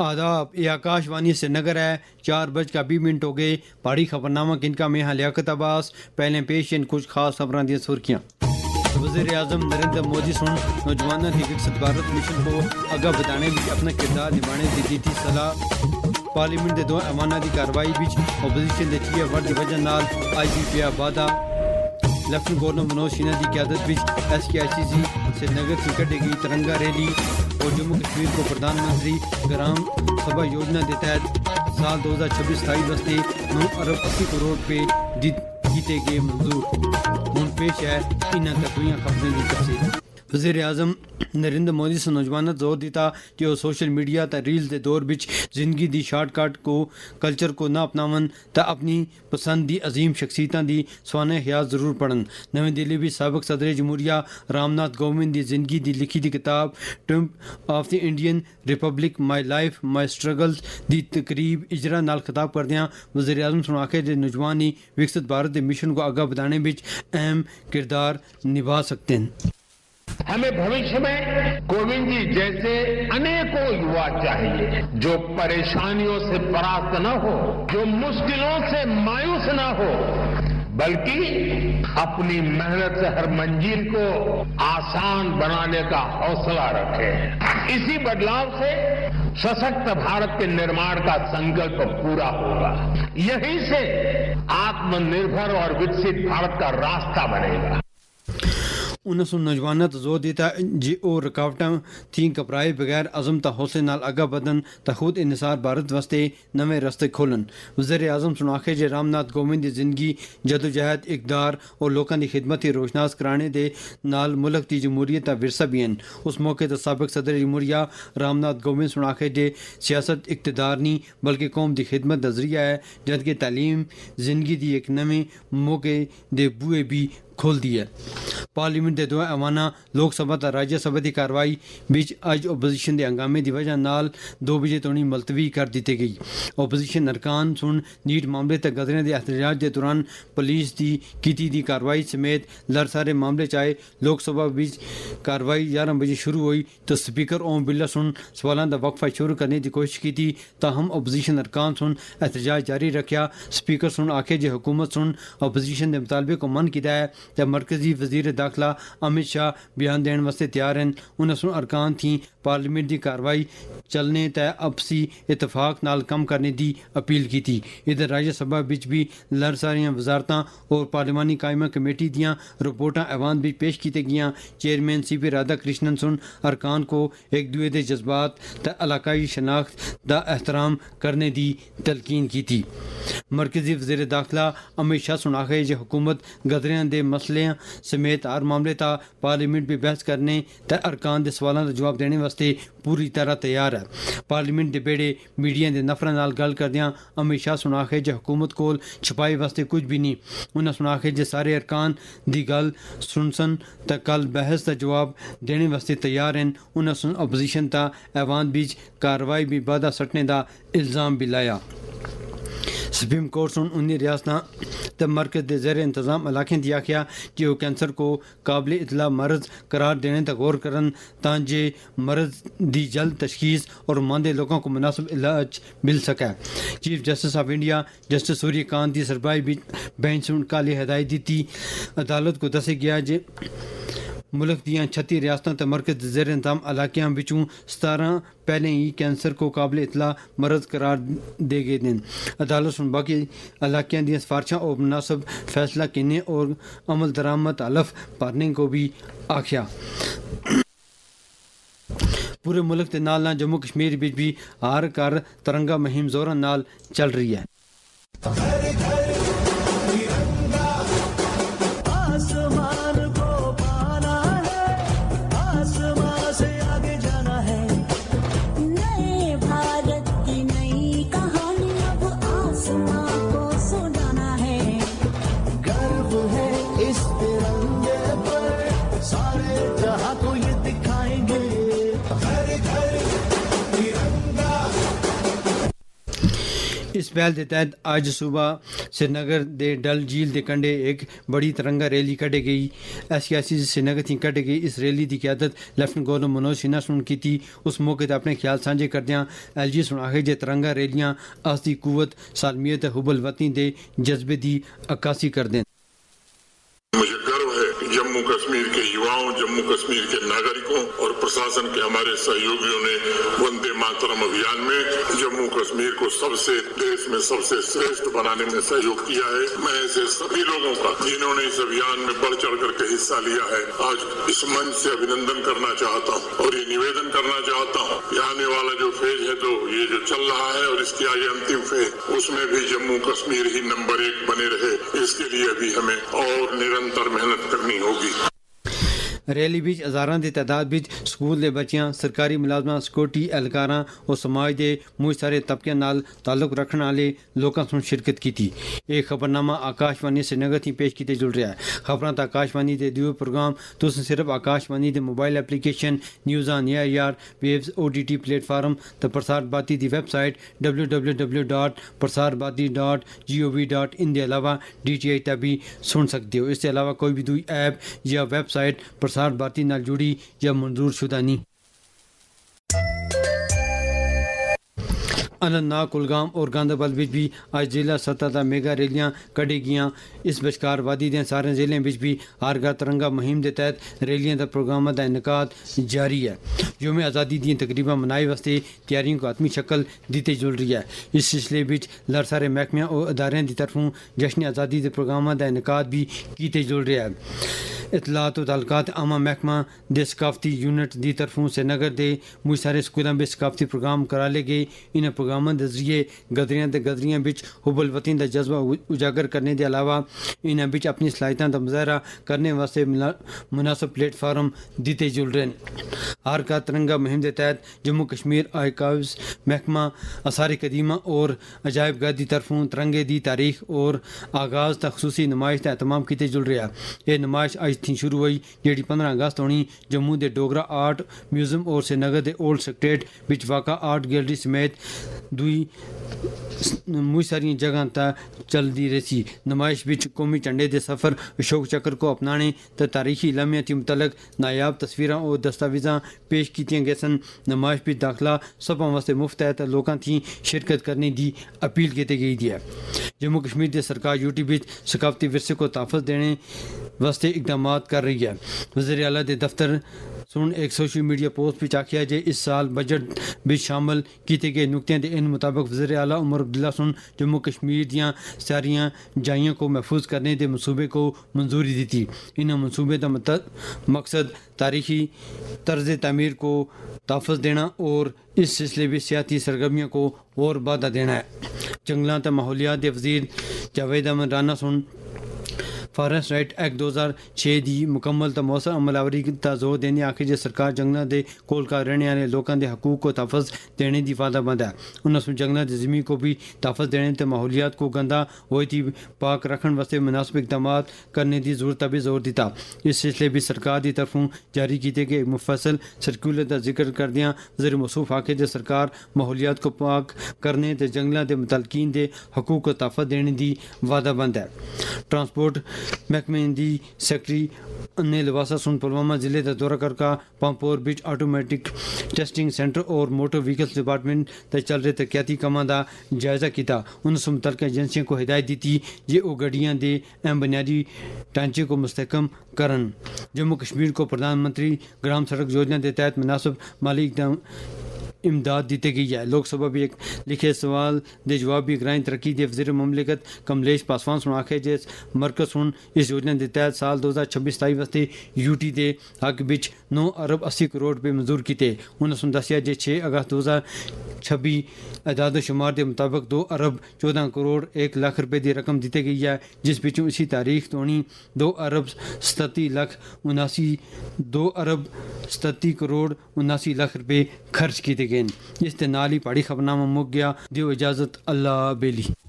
آداب، یہ آکاش وانی سری نگر ہے۔ 4:20 ہو گئے۔ پہاڑی خبرنامہ کنکا میں لیاقت عباس۔ پہلے پیش ان کچھ خاص خبراں دی سرخیاں۔ وزیر اعظم نریندر مودی سن نوجوانوں کی وکست بھارت مشن کو اگاں بڑھانے میں اپنا کردار نبھانے کی دیتی صلاح۔ پارلیمنٹ کے دو ایوانوں کی کارروائی بچ اپوزیشن کے چیف وڈ کی وجہ نال آئی جی پیا وعدہ۔ لیفٹنٹ گورنر منوج سنہا کی قیادت بچ SKICC سری نگر سے کٹے گئی ترنگا ریلی۔ اور جموں کشمیر کو پردھان منتری گرام سبھا یوجنا کے تحت سال 2026-27 واسطے 9 ارب 80 کروڑ روپے کیتے گئے منظور۔ ہوں پیش ہے انہاں تقریباً خبریں کی تفصیل۔ وزیر اعظم نریندر مودی سے نوجوانوں زور دیتا کہ وہ سوشل میڈیا تے ریلز دے دور بچ زندگی دی شارٹ کٹ کو کلچر کو نہ اپناون تے اپنی پسند دی عظیم شخصیتاں دی سوانح حیات ضرور پڑھن۔ نویں دلی بھی سابق صدر جمہوریہ رام ناتھ کووند دی زندگی دی لکھی دی کتاب triumph of the Indian republic my life my struggles دی تقریب اجرا نال خطاب کردیاں وزیر اعظم سن آخر دے نوجوان ہی وکست بھارت دے مشن کو آگاہ بڑھانے بچ اہم کردار نبھا سکتے ہیں۔ ہمیں بھوشیہ میں کووند جی جیسے انیکوں یوا چاہیے جو پریشانیوں سے پراست نہ ہو، جو مشکلوں سے مایوس نہ ہو، بلکہ اپنی محنت سے ہر منزل کو آسان بنانے کا حوصلہ رکھے۔ اسی بدلاؤ سے سشکت بھارت کے نرمان کا سنکلپ پورا ہوگا۔ یہیں سے آتم نربھر اور وکست بھارت کا راستہ بنے گا۔ انہوں نے نوجوانوں تو زور دیتا جی او رکاوٹاں تھیں گھبرائے بغیر عزم تا حوصلے نال آگاہ بدن تا خود انحصار بھارت واسطے نویں رستے کھولن۔ وزیر اعظم سن آخر جے رام ناتھ کووند دی زندگی جدوجہد اقدار اور لوکاں دی خدمت ہی روشناس کرانے دے نال ملک دی جمہوریت تا ورثہ بھی ہیں۔ اس موقع تے سابق صدر جمہوریہ رام ناتھ کووند سن آخر جے سیاست اقتدار نہیں بلکہ قوم دی خدمت دا ذریعہ ہے، جبکہ تعلیم زندگی دی ایک نویں موقع دے بوئے بھی کھول دی ہے۔ پارلیمنٹ دے دو ایوانہ لوک سبھا تے راجیہ سبھا دی کارروائی بچ اج اپوزیشن دے ہنگامے دی وجہ نال 2 بجے تونی ملتوی کر دیتی گئی۔ اپوزیشن ارکان سن نیٹ معاملے تے گدریں دے احتجاج دے دوران پولیس دی کیتی دی کارروائی سمیت لڑسارے معاملے چائے لوک سبھا بچ کارروائی 11 بجے شروع ہوئی تو سپیکر اوم برلا سن سوالاں دا وقفہ شروع کرنے دی کوشش کی، تاہم اپوزیشن ارکان سن احتجاج جاری رکھیا۔ سپیکر سن آکھے جے حکومت سن اپوزیشن دے مطالبے کو من کیتا ہے تے مرکزی وزیر داخلہ امت شاہ بیان دین واسطے تیار ہیں۔ انہوں سن ارکان تھیں پارلیمنٹ دی کارروائی چلنے تے آپسی اتفاق نال کم کرنے دی اپیل کی تھی۔ ادھر راجیہ سبھا بچ بھی لڑ ساریاں وزارتاں اور پارلیمانی قائمہ کمیٹی دیاں رپورٹاں ایوان بھی پیش کیتے گیاں۔ چیئرمین CP رادھا کرشنن سن ارکان کو ایک دوسرے دے جذبات تے علاقائی شناخت دا احترام کرنے دی تلقین کی تھی۔ مرکزی وزیر داخلہ امت شاہ سن آخر جے حکومت گدریاں دے مسئلے سمیت ہر معاملے تا پارلیمنٹ بھی بحث کرنے تے ارکان دے سوالاں دا جواب دینے واسطے پوری طرح تیار ہے۔ پارلیمنٹ دے بیڑے میڈیا دے نفراں نال گل کردیاں امت شاہ سن آخر جے حکومت کول چھپائی واسطے کچھ بھی نہیں۔ انہاں سن آخر جے سارے ارکان دی گل سن تے کل بحث دا جواب دینے واسطے تیار ہیں۔ انہاں سن اپوزیشن تا ایوان بیچ کارروائی بھی بادھا سٹنے دا الزام بھی لایا۔ سپریم کورٹ سن 19 ریاستاں تے مرکز دے زیر انتظام علاقے دی آکھیا کہ وہ کینسر کو قابل اطلاع مرض قرار دینے تے غور کرن تاں جے مرض دی جلد تشخیص اور ماندے لوگوں کو مناسب علاج مل سکے۔ Chief justice of India justice Surya Kant دی سربراہی بینچ نے کالی ہدایت دیتی۔ عدالت کو دسے گیا جے ملک دیاں 36 ریاستوں تے مرکز دے زیر انتظام علاقیاں بچوں 17 پہلے ہی کینسر کو قابل اطلاع مرض قرار دے گئے ہیں۔ عدالت سن باقی علاقیاں دیاں سفارشاں اور مناسب فیصلہ کنے اور عمل درآمد حلف بھرنے کو بھی آکھیا۔ پورے ملک دے نال نال جموں کشمیر بچ بھی ہر گھر ترنگا مہم زوراں نال چل رہی ہے۔ اس پہل کے تحت اج صبح سری نگر دے ڈل جھیل کے کنڈے ایک بڑی ترنگا ریلی کڈی گئی. ایسی سری نگر تھی کڈی گئی. اس ریلی کی قیادت لیفٹنٹ گورنر منوج سنہا سن کی. اس موقع اپنے خیال سانجے کردیا ایل جی سن آخے جے ترنگا ریلیاں اس دی قوت سالمیت حب الوطنی دے جذبے دی عکاسی کر دیں. مجھے گرو ہے جموں کشمیر کے یواؤں، جموں کشمیر کے ناگرکوں اور پرشاسن کے ہمارے سہیوگیوں نے وندے ماترم ابھیان میں جموں کشمیر کو دیش میں سب سے شریشٹھ بنانے میں سہیوگ کیا ہے. میں ایسے سبھی لوگوں کا جنہوں نے اس ابھیان میں بڑھ چڑھ کر کے حصہ لیا ہے آج اس منچ سے ابھینندن کرنا چاہتا ہوں اور یہ نویدن کرنا چاہتا ہوں کہ آنے والا جو فیز ہے تو یہ جو چل رہا ہے اور اس کے آگے انتم فیز، اس میں بھی جموں کشمیر ہی نمبر 1 بنے رہے. اس کے لیے بھی ہمیں اور نرنتر محنت کرنی ہوگی. ریلی بچ ہزاراں دی تعداد بچ سکول دے بچیاں، سرکاری ملازماں، سیکورٹی اہلکاراں اور سماج دے مجھ سارے طبقے نال تعلق رکھنے والے لوکاں سن شرکت کی. ایک خبرنامہ آکاشوانی سری نگر تھی پیش کیتے جل رہا ہے. خبراں تا آکاشوانی دے دیو پروگرام تس صرف آکاشوانی دے mobile application news on air ویبز OTT پلیٹ فارم تے پرسار بھارتی دی ویب سائٹ www.prasarbharati.gov.in دے علاوہ DTI تے بھی سن سکتے ہو. اس کے علاوہ کوئی بھی دوئی ایپ یا ویب سائٹ پرسار بھارتی نال جڑی یا منظور شدہ نہیں. اننت ناگ، کلگام اور گاندربل بچ بھی آج ضلع سطح تا میگا ریلیاں کڈی گئیاں. اس بچکار وادی دے سارے ضلع بچ بھی ہر گھر ترنگا مہم کے تحت ریلیاں تے پروگراموں کا انعقاد جاری ہے. یوم آزادی دی تقریباً منائی واسطے تیاریوں کو حتمی شکل دیتی جل رہی ہے. اس سلسلے بچ لڑ سارے محکمے اور ادارے کی طرفوں جشن آزادی کے پروگراموں کا انعقاد بھی کیتے جل رہا ہے. اطلاعات و تعلقات عامہ محکمہ دے ثقافتی یونٹ دی طرفوں سری نگر دے مجھ سارے سکولوں میں ثقافتی پروگرام کرا لے گئے. ان پروگراموں کے ذریعے گدریاں تے گدریاں بچ حب الوطنی کا جذبہ اجاگر کرنے کے علاوہ انہاں بچ اپنی صلاحیتوں کا مظاہرہ کرنے واسطے مناسب پلیٹ فارم دیتے جل رہے ہیں. ہر کا ترنگا مہم کے تحت جموں کشمیر آرکائیوز محکمہ آثار قدیمہ اور عجائب گھر کی طرفوں ترنگے دی تاریخ اور آغاز تا خصوصی نمائش کا اہتمام کیتے جل رہا. یہ نمائش آج تھی شروع ہوئی جیڑی 15 اگست ہونی جموں دے ڈوگرا آرٹ میوزیم اور سری نگر دے اولڈ سیکریٹریٹ بچ واقع آرٹ گیلری سمیت دوئی مجھ ساری جگہ تا چلتی رہی. نمائش بچ قومی جھنڈے دے سفر، اشوک چکر کو اپنانے تے تاریخی لمحات متعلق نایاب تصویراں اور دستاویزاں پیش کیتیاں گئی سن. نمائش بچ داخلہ سبھاں واسطے مفت ہے تے لوکاں تھی شرکت کرنے دی اپیل کی گئی ہے. جموں کشمیر دے سرکار یوٹی بچ ثقافتی ورثے کو تحفظ دینے واسطے اقدامات کر رہی ہے. وزیر اعلیٰ دے دفتر سن ایک سوشل میڈیا پوسٹ بھی آخیا جے اس سال بجٹ بھی شامل کیتے گئے نقطے کے ان مطابق وزیر اعلیٰ عمر عبداللہ سن جموں کشمیر دیاں ساریاں جائیوں کو محفوظ کرنے کے منصوبے کو منظوری دی تھی. ان منصوبے کا مقصد تاریخی طرز تعمیر کو تحفظ دینا اور اس سلسلے میں سیاحتی سرگرمیوں کو اور بڑھا دینا ہے. جنگلات و ماحولیات کے وزیر جاوید احمد رانا سن فارسٹ رائٹ ایکٹ 2006 دی مکمل تا مؤثر عمل آوری تا زور دینے آخر جے سرکار جنگلات دے کول کا رہنے والے لوگوں دے حقوق کو تحفظ دینے دی وعدہ مند ہے. انہوں نے جنگلات دی زمین کو بھی تحفظ دینے تے ماحولیات کو گندا ہوئی تھی پاک رکھنے واسطے مناسب اقدامات کرنے دی ضرورت بھی زور دیتا. اس سلسلے بھی سرکار دی طرفوں جاری کیتے گئے مفصل سرکولر کا ذکر کردیاں وزیر موصوف آخر جے سرکار ماحولیات کو پاک کرنے تے جنگلات دے متعلقین دے حقوق کو تحفظ دینے دی وعدہ مند ہے. ٹرانسپورٹ محکمہ دی سیکرٹری نے لواسا سن پلوامہ ضلع کا دورہ کر کا پامپور بچ آٹومیٹک ٹیسٹنگ سینٹر اور موٹر وہیکلز ڈپارٹمنٹ تے چل رہے ترقیاتی کاماں دا جائزہ کیتا. انہوں نے متعلقہ ایجنسیوں کو ہدایت دی جے وہ گڈیاں دے اہم بنیادی ڈھانچے کو مستحکم کرن. جموں کشمیر کو پردھان منتری گرام سڑک یوجنا کے تحت مناسب مالی امداد دیتی گئی ہے. لوک سبھا بھی ایک لکھے سوال دے جواب بھی گرائیں ترقی دے وزیر مملکت کملیش پاسوان سن آخر جس مرکز سن اس یوجنا کے تحت سال 2026-27 واسطے یوٹی دے حق بچ 9 ارب 80 کروڑ روپے منظور کیتے. انہوں نے دسیا جے 6 اگست 2026 اعداد و شمار کے مطابق 2 ارب 14 کروڑ 1 لاکھ روپے کی رقم دیتی گئی ہے جس پچھوں اسی تاریخ تونی 2 ارب 37 کروڑ 79 لاکھ روپے خرچ کیتے گئے. اس کے نال ہی پہاڑی خبرنامہ مک گیا. دیو اجازت، اللہ بیلی.